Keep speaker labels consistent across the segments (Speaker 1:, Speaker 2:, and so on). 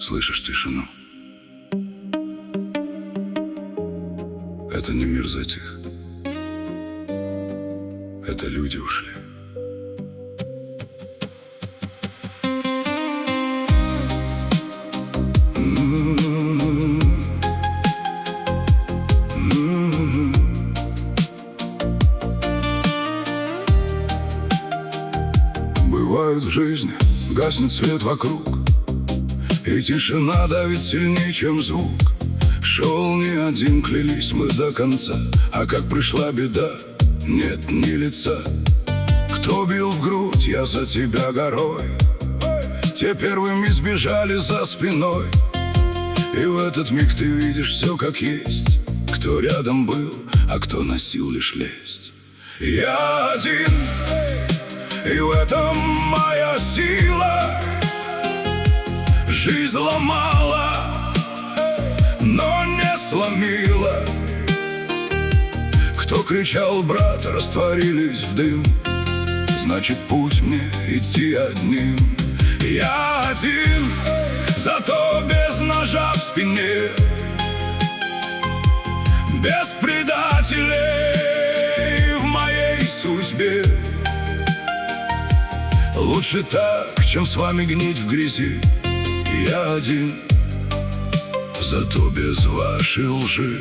Speaker 1: Слышишь тишину? Это не мир затих. Это люди ушли. Бывает в жизни, гаснет свет вокруг, и тишина давит сильнее, чем звук. Шел не один, клялись мы до конца, а как пришла беда, нет ни лица. Кто бил в грудь, я за тебя горой. Те первыми сбежали за спиной. И в этот миг ты видишь все как есть. Кто рядом был, а кто носил лишь лесть. Я один, и в этом моя сила. Жизнь ломала, но не сломила. Кто кричал: брат, растворились в дым. Значит, путь мне идти одним. Я один, зато без ножа в спине, без предателей в моей судьбе. Лучше так, чем с вами гнить в грязи. Я один, зато без вашей лжи.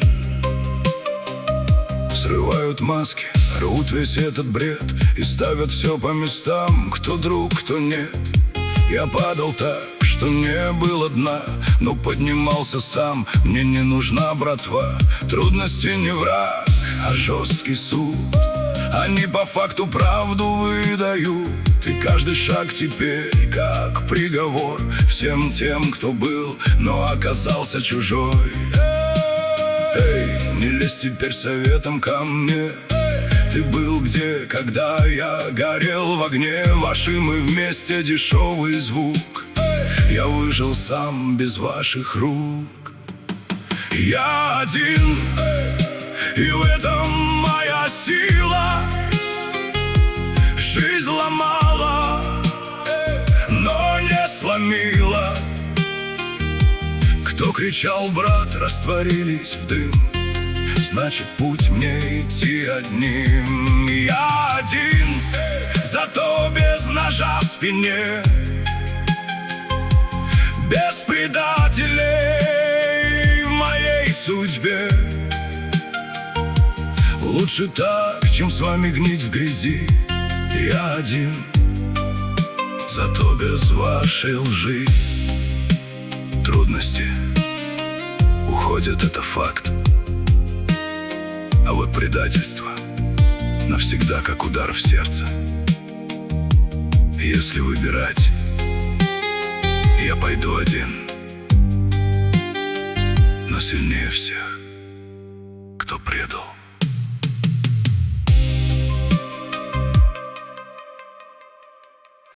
Speaker 1: Срывают маски, рвут весь этот бред и ставят все по местам, кто друг, кто нет. Я падал так, что не было дна, но поднимался сам. Мне не нужна братва. Трудности не враг, а жесткий суд. Они по факту правду выдают. И каждый шаг теперь как приговор всем тем, кто был, но оказался чужой. Эй, не лезь теперь советом ко мне. Ты был где, когда я горел в огне вашим, и вместе дешевый звук. Я выжил сам без ваших рук. Я один, и в этом моя сила. Жизнь ломала, но не сломила. Кто кричал: брат, растворились в дым. Значит, путь мне идти одним. Я один, зато без ножа в спине, без предателей в моей судьбе. Лучше так, чем с вами гнить в грязи. Я один, зато без вашей лжи. Трудности уходят, это факт. А вот предательство навсегда, как удар в сердце. Если выбирать, я пойду один, но сильнее всех, кто предал.